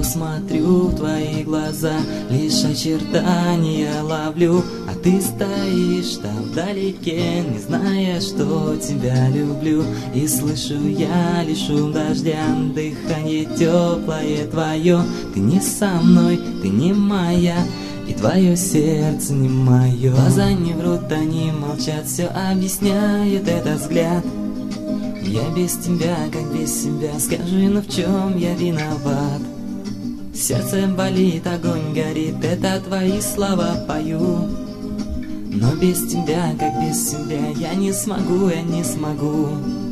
смотрю в твои глаза, лишь очертания ловлю, а ты стоишь там вдалеке, не зная, что тебя люблю. И слышу я лишь шум дождя, дыхание теплое твое. Ты не со мной, ты не моя, и твое сердце не мое. Глаза не врут, они молчат, все объясняет этот взгляд. Я без тебя, как без себя, скажи, ну в чем я виноват? Сердце болит, огонь горит, это твои слова пою. Но без тебя, как без себя, я не смогу, я не смогу.